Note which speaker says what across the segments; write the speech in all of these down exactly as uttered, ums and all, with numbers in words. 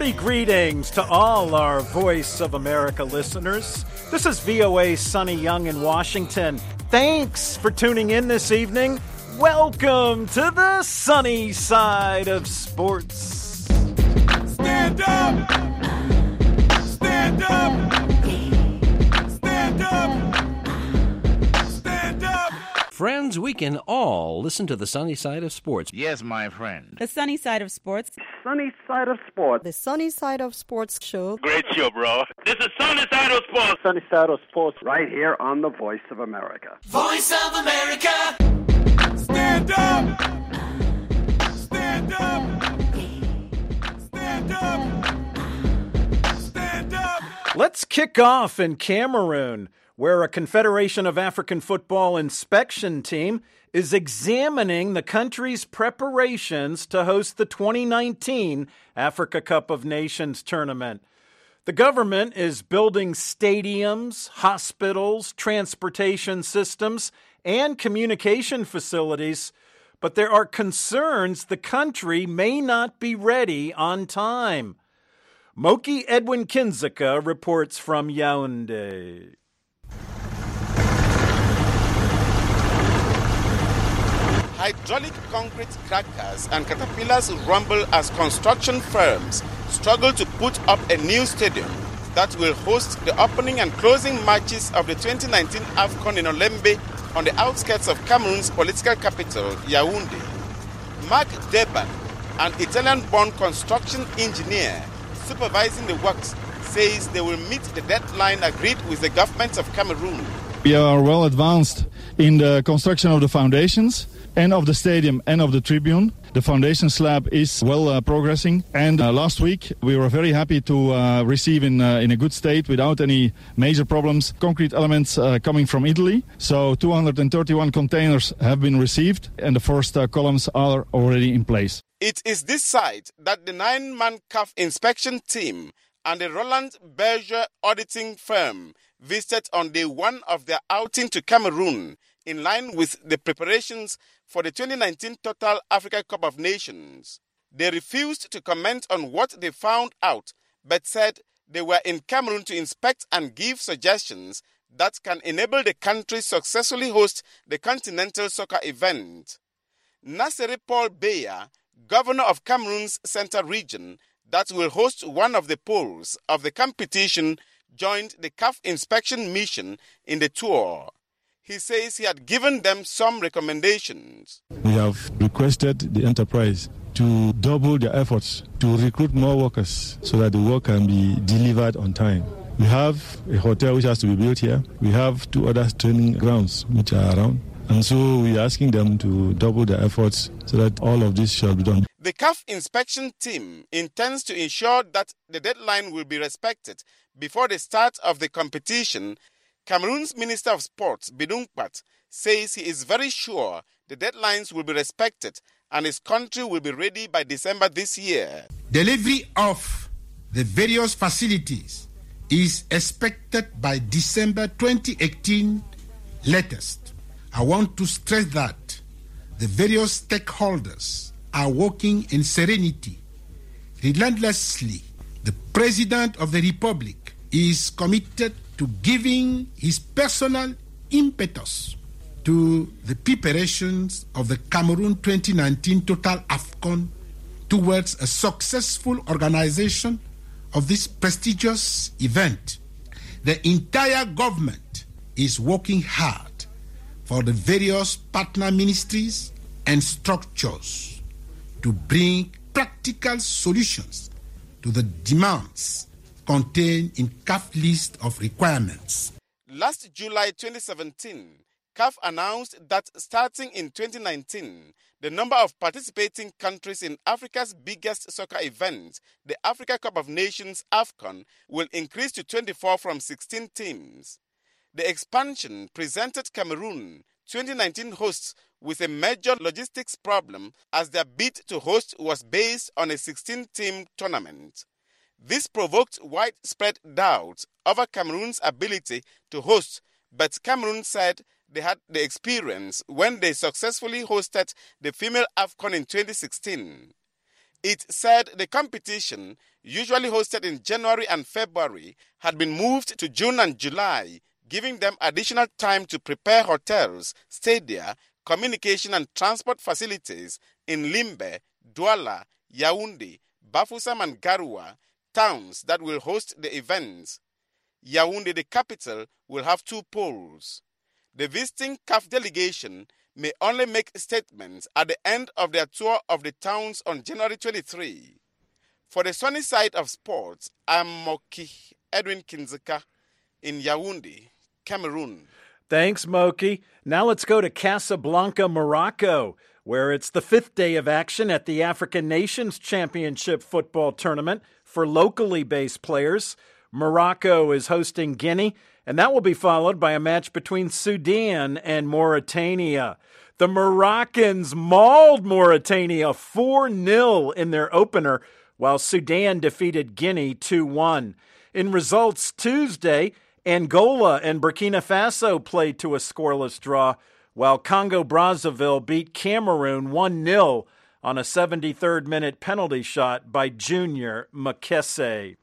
Speaker 1: Hearty greetings to all our Voice of America listeners. This is V O A's Sonny Young in Washington. Thanks for tuning in this evening. Welcome to the sunny side of sports.
Speaker 2: Stand up! Stand up! Stand up! Stand up!
Speaker 3: Friends, we can all listen to the sunny side of sports.
Speaker 4: Yes, my friend.
Speaker 5: The sunny side of sports.
Speaker 6: Sunny side of sports.
Speaker 7: The sunny side of sports show.
Speaker 4: Great show, bro. This is Sunny Side of Sports.
Speaker 6: Sunny side of sports right here on the Voice of America.
Speaker 2: Voice of America! Stand up! Stand up! Stand up! Stand up!
Speaker 1: Let's kick off in Cameroon, where a Confederation of African Football inspection team is examining the country's preparations to host the twenty nineteen Africa Cup of Nations tournament. The government is building stadiums, hospitals, transportation systems, and communication facilities, but there are concerns the country may not be ready on time. Moki Edwin Kinzeka reports from Yaoundé.
Speaker 8: Hydraulic concrete crackers and caterpillars rumble as construction firms struggle to put up a new stadium that will host the opening and closing matches of the twenty nineteen AFCON in Olembe on the outskirts of Cameroon's political capital, Yaoundé. Mark Deban, an Italian-born construction engineer supervising the works, says they will meet the deadline agreed with the government of Cameroon.
Speaker 9: We are well advanced in the construction of the foundations and of the stadium and of the tribune. The foundation slab is well uh, progressing, and uh, last week we were very happy to uh, receive in uh, in a good state without any major problems concrete elements uh, coming from Italy. So two hundred thirty-one containers have been received and the first uh, columns are already in place.
Speaker 8: It is this site that the nine-man C A F inspection team and the Roland Berger auditing firm visited on day one of their outing to Cameroon, in line with the preparations for the twenty nineteen Total Africa Cup of Nations. They refused to comment on what they found out, but said they were in Cameroon to inspect and give suggestions that can enable the country successfully host the continental soccer event. Nasseri Paul Beya, governor of Cameroon's Central Region, that will host one of the poles of the competition, joined the C A F inspection mission in the tour. He says he had given them some recommendations.
Speaker 10: We have requested the enterprise to double their efforts to recruit more workers so that the work can be delivered on time. We have a hotel which has to be built here. We have two other training grounds which are around. And so we are asking them to double their efforts so that all of this shall be done.
Speaker 8: The C A F inspection team intends to ensure that the deadline will be respected before the start of the competition. Cameroon's Minister of Sports, Bidung Pat, says he is very sure the deadlines will be respected and his country will be ready by December this year.
Speaker 11: Delivery of the various facilities is expected by December twenty eighteen latest. I want to stress that the various stakeholders are working in serenity, relentlessly. The President of the Republic is committed to giving his personal impetus to the preparations of the Cameroon twenty nineteen Total AFCON towards a successful organization of this prestigious event. The entire government is working hard for the various partner ministries and structures to bring practical solutions to the demands contained in C A F list of requirements.
Speaker 8: Last July twenty seventeen, C A F announced that starting in twenty nineteen, the number of participating countries in Africa's biggest soccer event, the Africa Cup of Nations AFCON, will increase to twenty-four from sixteen teams. The expansion presented Cameroon, twenty nineteen hosts, with a major logistics problem as their bid to host was based on a sixteen-team tournament. This provoked widespread doubt over Cameroon's ability to host, but Cameroon said they had the experience when they successfully hosted the female AFCON in twenty sixteen. It said the competition, usually hosted in January and February, had been moved to June and July, giving them additional time to prepare hotels, stadia, communication and transport facilities in Limbe, Douala, Yaoundé, Bafoussam and Garoua, towns that will host the events. Yaoundé, the capital, will have two poles. The visiting C A F delegation may only make statements at the end of their tour of the towns on January twenty-third. For the sunny side of sports, I'm Moki Edwin Kinzeka in Yaoundé, Cameroon.
Speaker 1: Thanks, Moki. Now let's go to Casablanca, Morocco, where it's the fifth day of action at the African Nations Championship football tournament for locally based players. Morocco is hosting Guinea, and that will be followed by a match between Sudan and Mauritania. The Moroccans mauled Mauritania four nil in their opener, while Sudan defeated Guinea two one. In results Tuesday, Angola and Burkina Faso played to a scoreless draw, while Congo-Brazzaville beat Cameroon one nil on a seventy-third minute penalty shot by Junior Makese.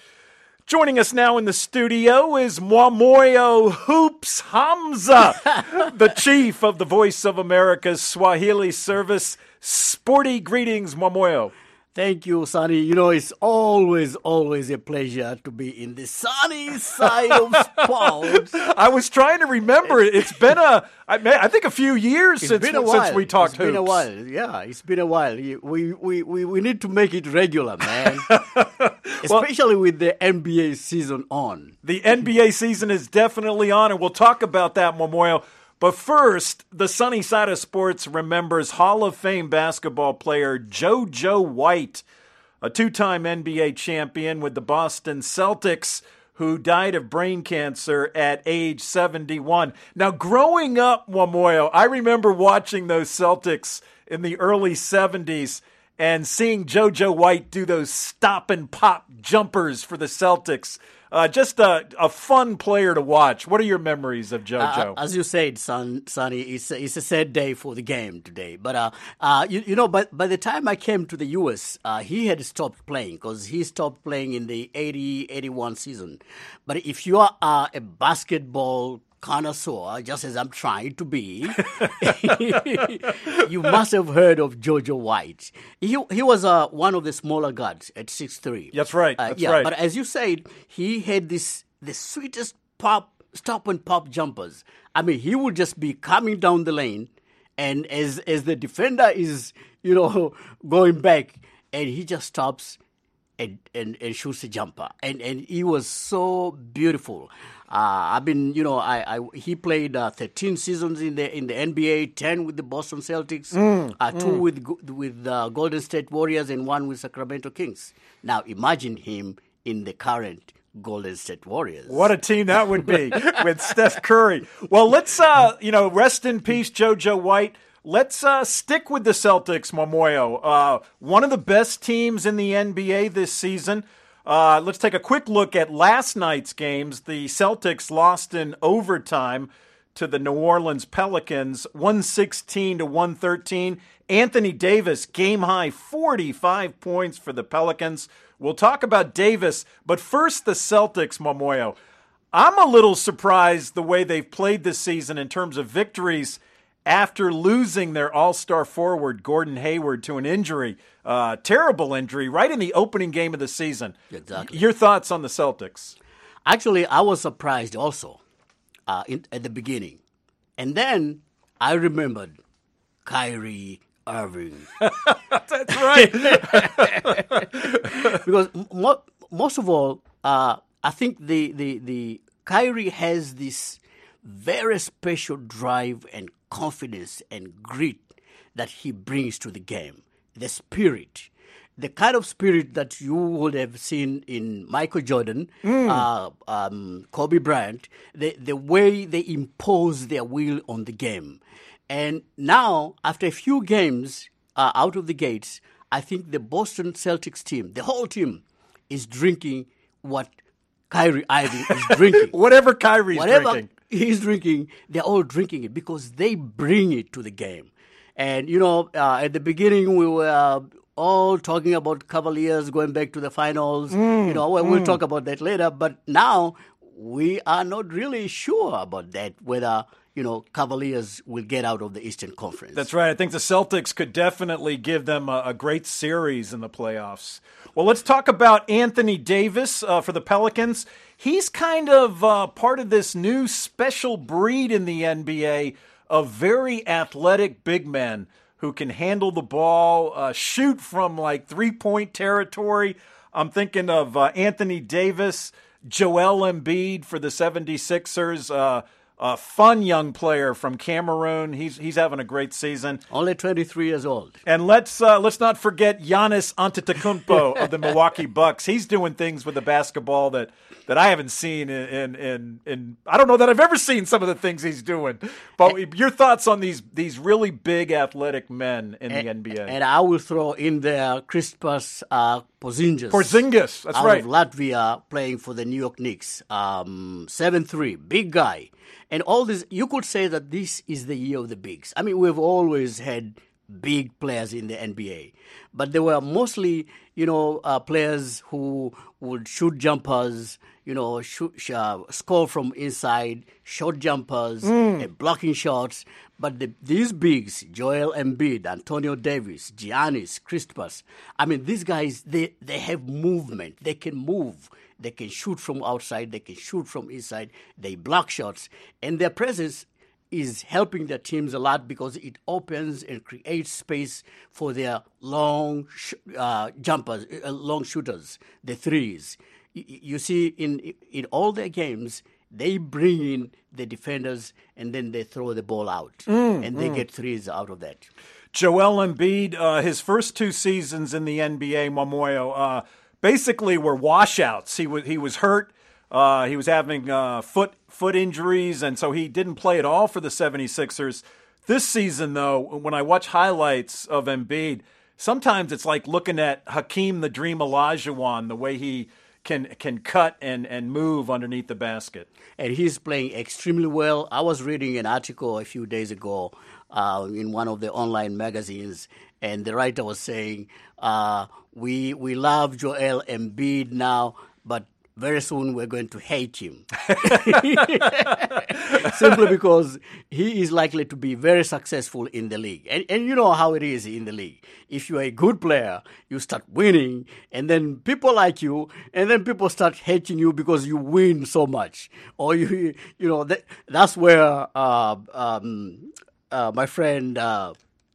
Speaker 1: Joining us now in the studio is Mwamoyo Hoops Hamza, the chief of the Voice of America's Swahili service. Sporty greetings, Mwamoyo.
Speaker 5: Thank you, Sonny. You know, it's always, always a pleasure to be in the sunny side of sports.
Speaker 1: I was trying to remember it. It's been a, I, I think, a few years
Speaker 5: It's
Speaker 1: since,
Speaker 5: been a while.
Speaker 1: since we talked
Speaker 5: It's
Speaker 1: hoops.
Speaker 5: been a while. Yeah, it's been a while. We we we, we need to make it regular, man. Especially with the N B A season on.
Speaker 1: The N B A season is definitely on, and we'll talk about that, Mwamoyo. But first, the sunny side of sports remembers Hall of Fame basketball player JoJo White, a two-time N B A champion with the Boston Celtics, who died of brain cancer at age seventy-one. Now, growing up, Mwamoyo, I remember watching those Celtics in the early seventies and seeing JoJo White do those stop-and-pop jumpers for the Celtics. Uh, just a, a fun player to watch. What are your memories of JoJo?
Speaker 5: Uh, as you said, son, Sonny, it's a, it's a sad day for the game today. But, uh, uh, you, you know, by, by the time I came to the U S, uh, he had stopped playing because he stopped playing in the eighty eighty-one season. But if you are uh, a basketball connoisseur, just as I'm trying to be, you must have heard of JoJo White. He he was uh, one of the smaller guards at six three.
Speaker 1: That's right.
Speaker 5: Uh,
Speaker 1: That's
Speaker 5: yeah,
Speaker 1: right.
Speaker 5: But as you said, he had this the sweetest pop, stop and pop jumpers. I mean, he would just be coming down the lane, and as as the defender is, you know, going back, and he just stops and and, and shoots a jumper, and and he was so beautiful. Uh, I've been, you know, I, I he played uh, thirteen seasons in the in the N B A, ten with the Boston Celtics,
Speaker 1: Mm,
Speaker 5: uh, two
Speaker 1: mm.
Speaker 5: with with uh, Golden State Warriors, and one with Sacramento Kings. Now imagine him in the current Golden State Warriors.
Speaker 1: What a team that would be with Steph Curry. Well, let's, uh, you know, rest in peace, JoJo White. Let's uh, stick with the Celtics, Mwamoyo. Uh, one of the best teams in the N B A this season. Uh, let's take a quick look at last night's games. The Celtics lost in overtime to the New Orleans Pelicans, one sixteen to one thirteen. Anthony Davis, game-high forty-five points for the Pelicans. We'll talk about Davis, but first the Celtics, Mwamoyo. I'm a little surprised the way they've played this season in terms of victories after losing their all-star forward, Gordon Hayward, to an injury, uh, terrible injury, right in the opening game of the season.
Speaker 5: Exactly.
Speaker 1: Your thoughts on the Celtics?
Speaker 5: Actually, I was surprised also uh, in, at the beginning. And then I remembered Kyrie Irving.
Speaker 1: That's right.
Speaker 5: Because mo- most of all, uh, I think the, the, the Kyrie has this very special drive and confidence and grit that he brings to the game. The spirit. The kind of spirit that you would have seen in Michael Jordan,
Speaker 1: Mm.
Speaker 5: uh, um, Kobe Bryant, the, the way they impose their will on the game. And now, after a few games uh, out of the gates, I think the Boston Celtics team, the whole team, is drinking what Kyrie Irving is drinking.
Speaker 1: Whatever Kyrie's
Speaker 5: Whatever
Speaker 1: drinking.
Speaker 5: he's drinking, they're all drinking it because they bring it to the game. And, you know, uh, at the beginning, we were uh, all talking about Cavaliers going back to the finals.
Speaker 1: Mm,
Speaker 5: you know, well, we'll
Speaker 1: mm.
Speaker 5: talk about that later. But now we are not really sure about that, whether, you know, Cavaliers will get out of the Eastern Conference.
Speaker 1: That's right. I think the Celtics could definitely give them a, a great series in the playoffs. Well, let's talk about Anthony Davis uh, for the Pelicans. He's kind of uh, part of this new special breed in the N B A of very athletic big men who can handle the ball, uh, shoot from like three-point territory. I'm thinking of uh, Anthony Davis, Joel Embiid for the seventy-sixers, uh, a fun young player from Cameroon. He's he's having a great season.
Speaker 5: Only twenty-three years old.
Speaker 1: And let's uh, let's not forget Giannis Antetokounmpo of the Milwaukee Bucks. He's doing things with the basketball that, that I haven't seen in, in in in I don't know that I've ever seen some of the things he's doing. But your thoughts on these these really big athletic men in
Speaker 5: and,
Speaker 1: the N B A?
Speaker 5: And I will throw in there Kristaps uh, Porzingis.
Speaker 1: Porzingis, that's
Speaker 5: out
Speaker 1: right.
Speaker 5: Of Latvia, playing for the New York Knicks. Um, seven three, big guy. And all this, you could say that this is the year of the bigs. I mean, we've always had big players in the N B A, but they were mostly, you know, uh, players who would shoot jumpers, you know, shoot, uh, score from inside, short jumpers,
Speaker 1: Mm.
Speaker 5: and blocking shots. But the, these bigs, Joel Embiid, Antonio Davis, Giannis, Kristaps, I mean, these guys, they, they have movement. They can move. They can shoot from outside. They can shoot from inside. They block shots. And their presence is helping their teams a lot because it opens and creates space for their long sh- uh, jumpers, uh, long shooters, the threes. Y- you see, in in all their games, they bring in the defenders and then they throw the ball out.
Speaker 1: Mm,
Speaker 5: and they
Speaker 1: mm.
Speaker 5: get threes out of that.
Speaker 1: Joel Embiid, uh, his first two seasons in the N B A, Momoyo, uh, basically were washouts. He was he was hurt. Uh, he was having uh, foot foot injuries, and so he didn't play at all for the seventy-sixers. This season, though, when I watch highlights of Embiid, sometimes it's like looking at Hakeem the Dream Olajuwon, the way he can can cut and, and move underneath the basket.
Speaker 5: And he's playing extremely well. I was reading an article a few days ago uh, in one of the online magazines, and the writer was saying, uh, we we love Joel Embiid now, but very soon we're going to hate him. Simply because he is likely to be very successful in the league. And, and you know how it is in the league. If you're a good player, you start winning, and then people like you, and then people start hating you because you win so much. Or, you you know, that, that's where uh, um, uh, my friend... Uh,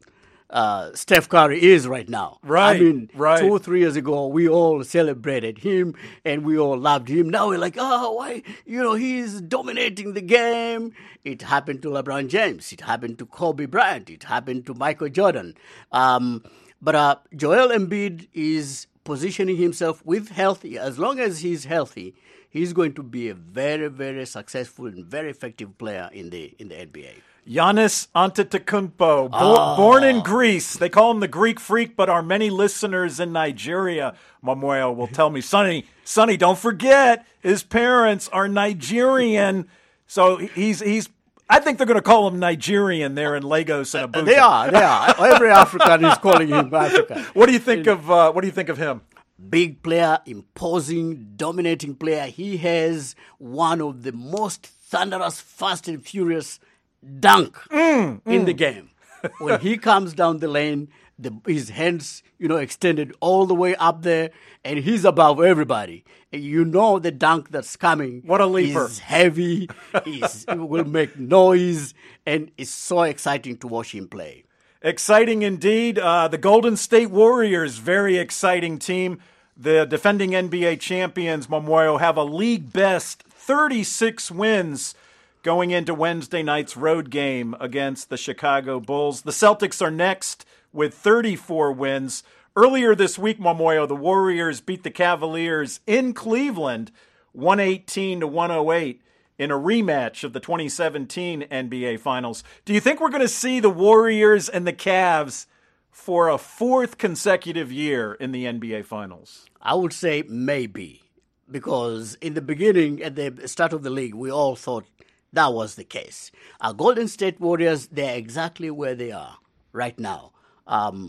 Speaker 5: Uh, Steph Curry is right now.
Speaker 1: Right,
Speaker 5: I mean,
Speaker 1: right.
Speaker 5: two or three years ago, we all celebrated him and we all loved him. Now we're like, oh, why? You know, he's dominating the game. It happened to LeBron James. It happened to Kobe Bryant. It happened to Michael Jordan. Um, but uh, Joel Embiid is positioning himself with healthy. As long as he's healthy, he's going to be a very, very successful and very effective player in the in the N B A.
Speaker 1: Giannis Antetokounmpo, bo-
Speaker 5: Oh.
Speaker 1: born in Greece. They call him the Greek Freak, but our many listeners in Nigeria, Mamoyo, will tell me, Sonny, Sonny, don't forget, his parents are Nigerian. So he's he's. I think they're going to call him Nigerian there in Lagos and Abuja.
Speaker 5: They are, they are. Every African is calling him African.
Speaker 1: What do you think of uh, What do you think of him?
Speaker 5: Big player, imposing, dominating player. He has one of the most thunderous, fast and furious dunk
Speaker 1: Mm,
Speaker 5: in
Speaker 1: mm.
Speaker 5: the game. When he comes down the lane, the, his hands, you know, extended all the way up there, and he's above everybody. And you know the dunk that's coming.
Speaker 1: What a leaper.
Speaker 5: Is heavy, is, it will make noise, and it's so exciting to watch him play.
Speaker 1: Exciting indeed. Uh, the Golden State Warriors, very exciting team. The defending N B A champions, Momoyo, have a league best thirty-six wins going into Wednesday night's road game against the Chicago Bulls. The Celtics are next with thirty-four wins. Earlier this week, Momoyo, the Warriors beat the Cavaliers in Cleveland one eighteen to one oh eight in a rematch of the twenty seventeen N B A Finals. Do you think we're going to see the Warriors and the Cavs for a fourth consecutive year in the N B A Finals?
Speaker 5: I would say maybe, because in the beginning, at the start of the league, we all thought that was the case. Our Golden State Warriors, they're exactly where they are right now. Um,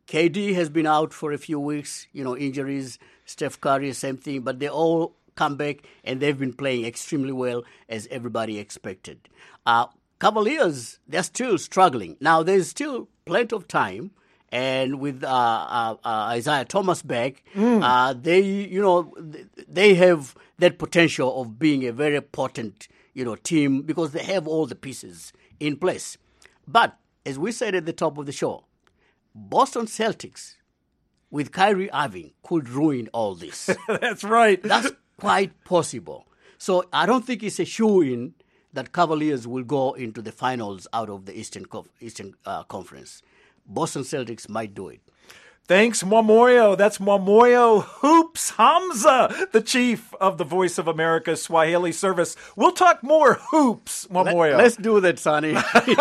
Speaker 5: K D has been out for a few weeks, you know, injuries. Steph Curry, same thing. But they all come back, and they've been playing extremely well, as everybody expected. Uh, Cavaliers, they're still struggling. Now, there's still plenty of time. And with uh, uh, uh, Isaiah Thomas back, mm. uh, they, you know, they have that potential of being a very potent, you know, team because they have all the pieces in place. But as we said at the top of the show, Boston Celtics with Kyrie Irving could ruin all this.
Speaker 1: That's right.
Speaker 5: That's quite possible. So I don't think it's a shoo-in that Cavaliers will go into the finals out of the Eastern Conf- Eastern uh, Conference. Boston Celtics might do it.
Speaker 1: Thanks, Mwamoyo. That's Mwamoyo Hoops Hamza, the chief of the Voice of America Swahili service. We'll talk more hoops, Mwamoyo.
Speaker 5: Let, let's do that, Sonny.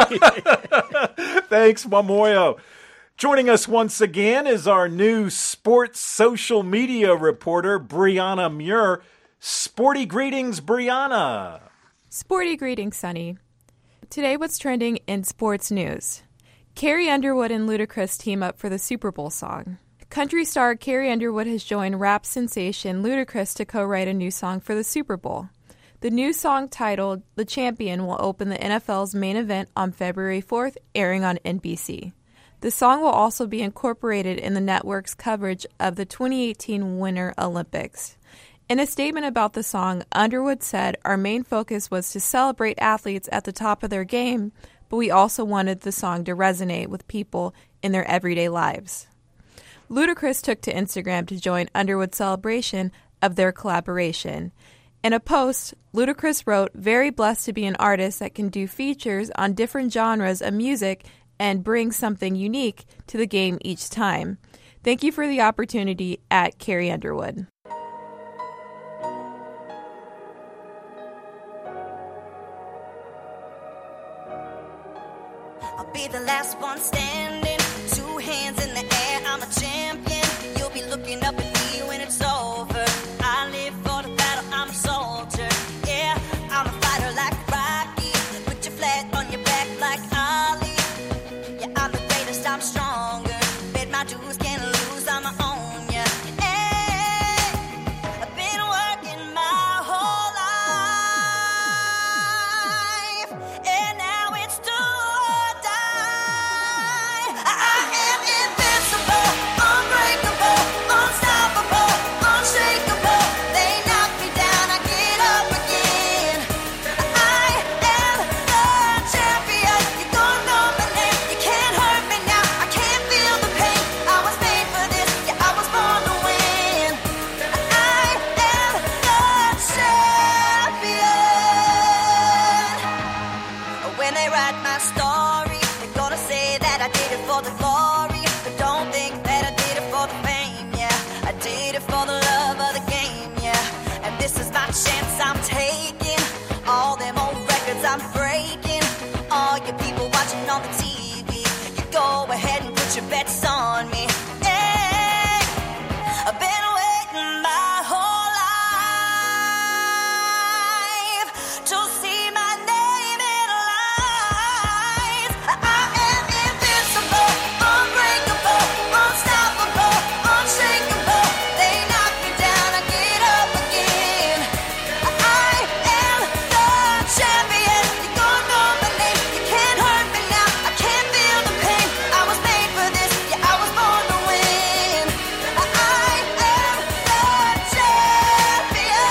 Speaker 1: Thanks, Mwamoyo. Joining us once again is our new sports social media reporter, Brianna Muir. Sporty greetings, Brianna.
Speaker 12: Sporty greetings, Sonny. Today, what's trending in sports news? Carrie Underwood and Ludacris team up for the Super Bowl song. Country star Carrie Underwood has joined rap sensation Ludacris to co-write a new song for the Super Bowl. The new song titled The Champion will open the N F L's main event on February fourth, airing on N B C. The song will also be incorporated in the network's coverage of the twenty eighteen Winter Olympics. In a statement about the song, Underwood said, "Our main focus was to celebrate athletes at the top of their game, but we also wanted the song to resonate with people in their everyday lives." Ludacris took to Instagram to join Underwood's celebration of their collaboration. In a post, Ludacris wrote, "Very blessed to be an artist that can do features on different genres of music and bring something unique to the game each time. Thank you for the opportunity at Carrie Underwood."
Speaker 13: I'll be the last one standing, two hands in the air, I'm a champion. You'll be looking up at me when it's over. I live for the battle, I'm a soldier. Yeah, I'm a fighter like Rocky. Put your flag on your back like Ali. Yeah, I'm the greatest, I'm stronger. Bet my dues, can't lose, I'm a own ya. Hey, I've been working my whole life, and now it's too your bets on me. Hey, I've been waiting my whole life to see my name in lights. I am invincible, unbreakable, unstoppable, unshakable. They knock me down, I get up again. I am the champion. You're gonna know my name. You can't hurt me now. I can't feel the pain. I was made for this. Yeah, I was born to win. I am the champion.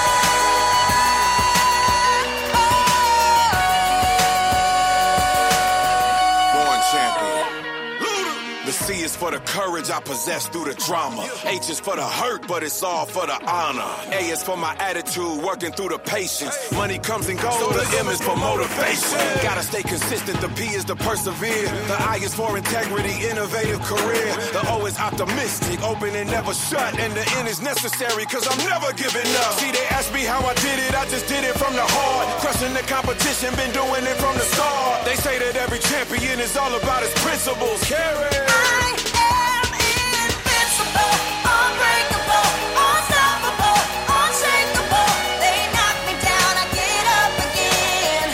Speaker 2: Born champion. The C is for the courage I possess through the drama. H is for the hurt, but it's all for the honor. A is for my attitude, working through the patience. Money comes and goes, the M is for motivation. Gotta stay consistent, the P is to persevere. The I is for integrity, innovative career. The O is optimistic, open and never shut. And the N is necessary, cause I'm never giving up. See, they ask me how I did it, I just did it from the heart. Crushing the competition, been doing it from the start. They say that every champion is all about his principles. Carry.
Speaker 13: I am invincible, unbreakable, unstoppable, unshakable. They knock me down, I get up again.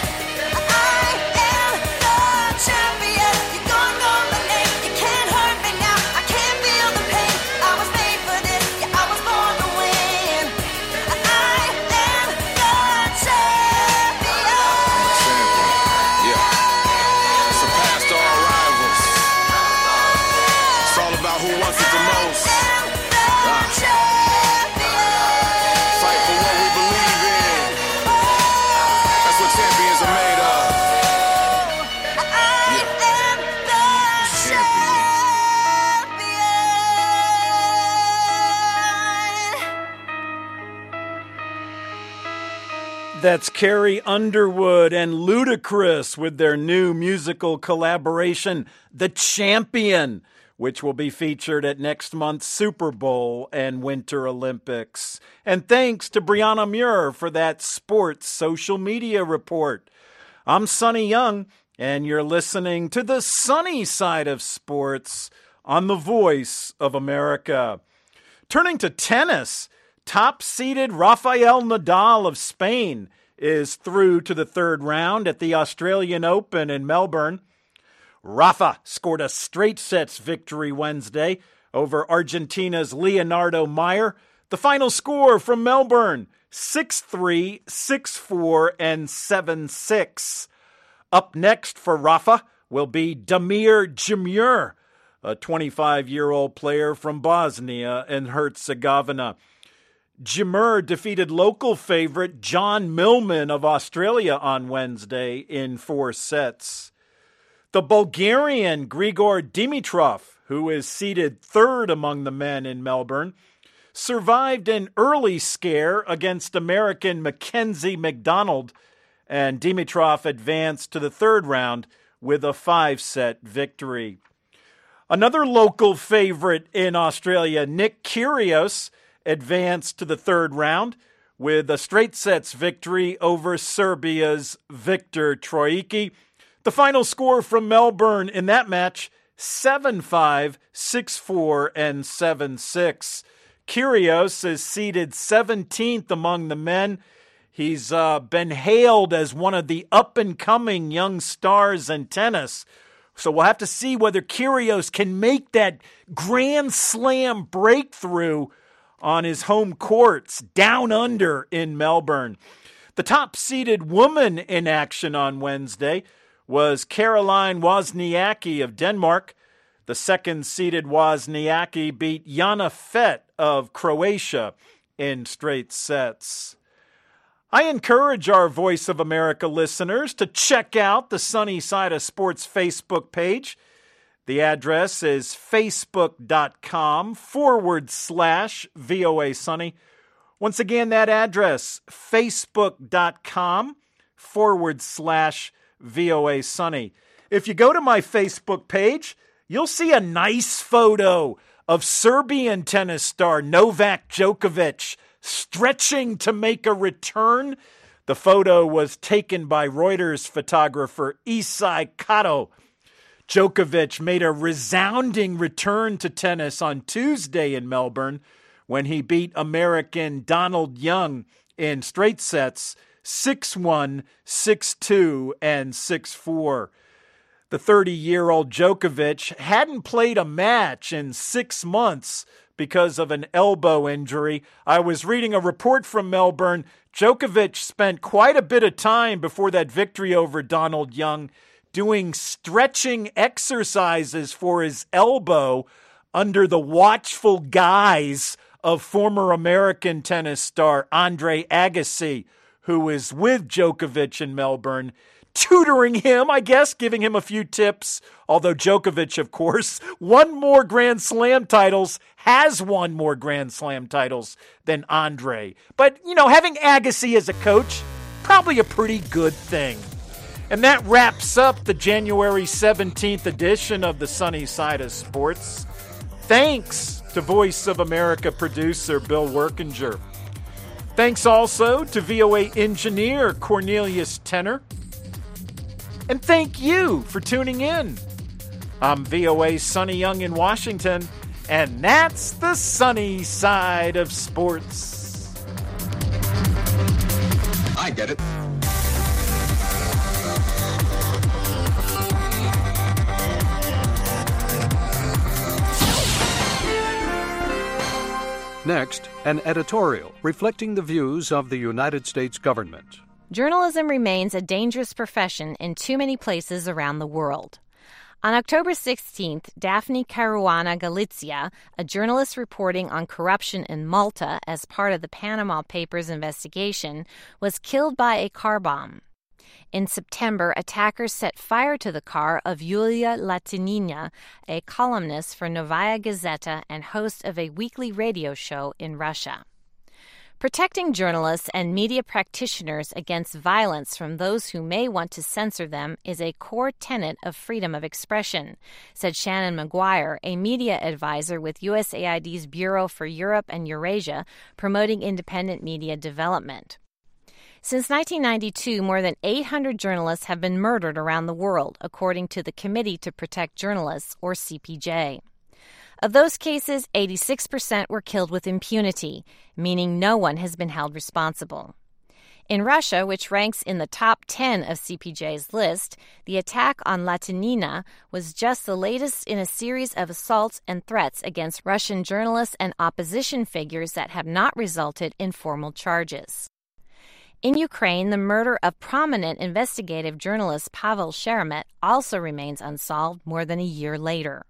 Speaker 13: I am the champion. You're gonna know my name. You can't hurt me now. I
Speaker 2: about who wants it the most. Ah. Fight for what we believe in. That's what champions are made of. Yeah. Champion.
Speaker 1: That's Carrie Underwood and Ludacris with their new musical collaboration, The Champion, which will be featured at next month's Super Bowl and Winter Olympics. And thanks to Brianna Muir for that sports social media report. I'm Sonny Young, and you're listening to the sunny side of sports on the Voice of America. Turning to tennis, top-seeded Rafael Nadal of Spain is through to the third round at the Australian Open in Melbourne. Rafa scored a straight sets victory Wednesday over Argentina's Leonardo Mayer. The final score from Melbourne, six three, six four, and seven six. Up next for Rafa will be Damir Dzumhur, a twenty-five-year-old player from Bosnia and Herzegovina. Dzumhur defeated local favorite John Millman of Australia on Wednesday in four sets. The Bulgarian Grigor Dimitrov, who is seeded third among the men in Melbourne, survived an early scare against American Mackenzie McDonald, and Dimitrov advanced to the third round with a five-set victory. Another local favorite in Australia, Nick Kyrgios, advanced to the third round with a straight sets victory over Serbia's Viktor Troicki. The final score from Melbourne in that match, seven five, six four, and seven six. Kyrgios is seeded seventeenth among the men. He's uh, been hailed as one of the up-and-coming young stars in tennis. So we'll have to see whether Kyrgios can make that Grand Slam breakthrough on his home courts down under in Melbourne. The top-seeded woman in action on Wednesday was Caroline Wozniacki of Denmark. The second-seeded Wozniacki beat Jana Fett of Croatia in straight sets. I encourage our Voice of America listeners to check out the Sunny Side of Sports Facebook page. The address is facebook.com forward slash VOA Sunny. Once again, that address, facebook.com forward slash VOA Sunny. If you go to my Facebook page, you'll see a nice photo of Serbian tennis star Novak Djokovic stretching to make a return. The photo was taken by Reuters photographer Isai Kato. Djokovic made a resounding return to tennis on Tuesday in Melbourne when he beat American Donald Young in straight sets six one, six two, and six four. The thirty-year-old Djokovic hadn't played a match in six months because of an elbow injury. I was reading a report from Melbourne. Djokovic spent quite a bit of time before that victory over Donald Young doing stretching exercises for his elbow under the watchful guise of former American tennis star Andre Agassi, who is with Djokovic in Melbourne, tutoring him, I guess, giving him a few tips. Although Djokovic, of course, won more Grand Slam titles, has won more Grand Slam titles than Andre. But, you know, having Agassi as a coach, probably a pretty good thing. And that wraps up the January seventeenth edition of the Sunny Side of Sports. Thanks to Voice of America producer Bill Workinger. Thanks also to V O A engineer Cornelius Tenner. And thank you for tuning in. I'm V O A's Sonny Young in Washington, and that's the Sunny Side of Sports.
Speaker 14: I get it.
Speaker 15: Next, an editorial reflecting the views of the United States government.
Speaker 16: Journalism remains a dangerous profession in too many places around the world.
Speaker 14: On October sixteenth, Daphne Caruana Galizia, a journalist reporting on corruption in Malta as part of the Panama Papers investigation, was killed by a car bomb. In September, attackers set fire to the car of Yulia Latinina, a columnist for Novaya Gazeta and host of a weekly radio show in Russia. Protecting journalists and media practitioners against violence from those who may want to censor them is a core tenet of freedom of expression, said Shannon Maguire, a media advisor with U S A I D's Bureau for Europe and Eurasia, promoting independent media development. Since nineteen ninety-two, more than eight hundred journalists have been murdered around the world, according to the Committee to Protect Journalists, or C P J. Of those cases, eighty-six percent were killed with impunity, meaning no one has been held responsible. In Russia, which ranks in the top ten of C P J's list, the attack on Latinina was just the latest in a series of assaults and threats against Russian journalists and opposition figures that have not resulted in formal charges. In Ukraine, the murder of prominent investigative journalist Pavel Sheremet also remains unsolved more than a year later.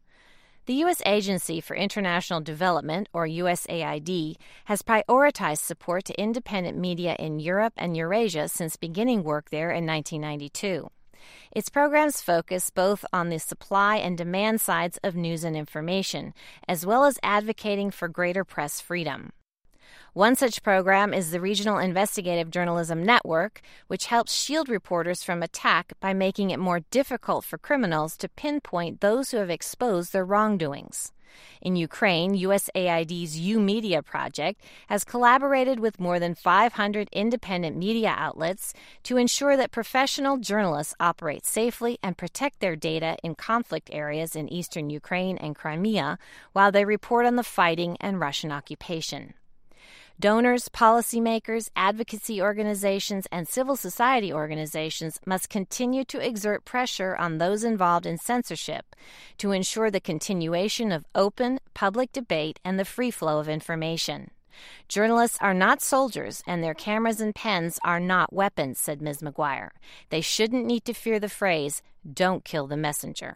Speaker 14: The U S Agency for International Development, or U S A I D, has prioritized support to independent media in Europe and Eurasia since beginning work there in nineteen ninety-two. Its programs focus both on the supply and demand sides of news and information, as well as advocating for greater press freedom. One such program is the Regional Investigative Journalism Network, which helps shield reporters from attack by making it more difficult for criminals to pinpoint those who have exposed their wrongdoings. In Ukraine, U S A I D's U-Media project has collaborated with more than five hundred independent media outlets to ensure that professional journalists operate safely and protect their data in conflict areas in eastern Ukraine and Crimea while they report on the fighting and Russian occupation. Donors, policymakers, advocacy organizations, and civil society organizations must continue to exert pressure on those involved in censorship to ensure the continuation of open, public debate and the free flow of information. Journalists are not soldiers, and their cameras and pens are not weapons, said Miz Maguire. They shouldn't need to fear the phrase, "Don't kill the messenger."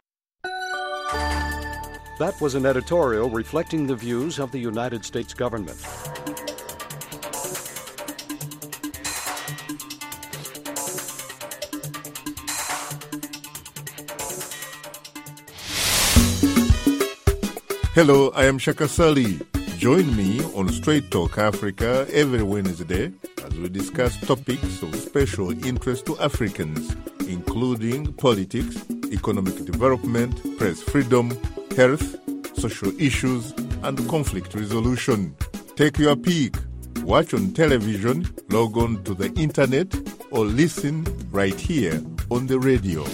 Speaker 15: That was an editorial reflecting the views of the United States government.
Speaker 16: Hello, I am Shaka Sali. Join me on Straight Talk Africa every Wednesday as we discuss topics of special interest to Africans, including politics, economic development, press freedom, health, social issues, and conflict resolution. Take your pick. Watch on television, log on to the internet, or listen right here on the radio.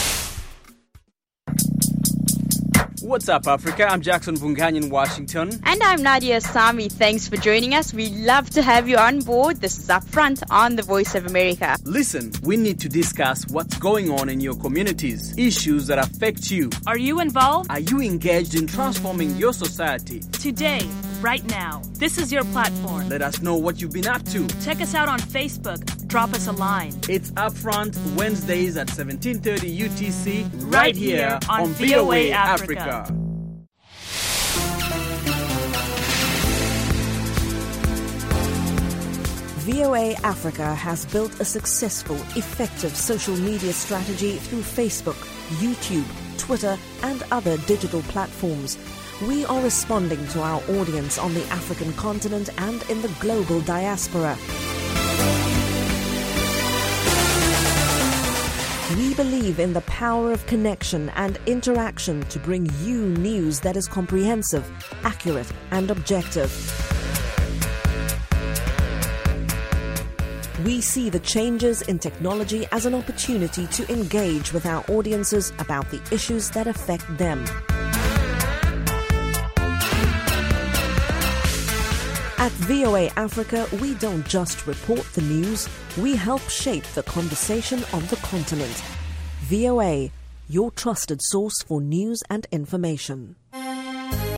Speaker 17: What's up, Africa? I'm Jackson Vunganyi in Washington.
Speaker 18: And I'm Nadia Sami. Thanks for joining us. We love to have you on board. This is Upfront on the Voice of America.
Speaker 17: Listen, we need to discuss what's going on in your communities, issues that affect you.
Speaker 19: Are you involved?
Speaker 17: Are you engaged in transforming your society?
Speaker 19: Today, right now, this is your platform.
Speaker 17: Let us know what you've been up to.
Speaker 19: Check us out on Facebook. Drop us a line.
Speaker 17: It's Upfront Wednesdays at seventeen thirty U T C,
Speaker 19: right,
Speaker 17: right
Speaker 19: here on,
Speaker 17: on
Speaker 19: V O A Africa.
Speaker 17: Africa.
Speaker 20: V O A Africa has built a successful, effective social media strategy through Facebook, YouTube, Twitter, and other digital platforms. We are responding to our audience on the African continent and in the global diaspora. We believe in the power of connection and interaction to bring you news that is comprehensive, accurate, and objective. We see the changes in technology as an opportunity to engage with our audiences about the issues that affect them. At V O A Africa, we don't just report the news, we help shape the conversation on the continent. V O A, your trusted source for news and information.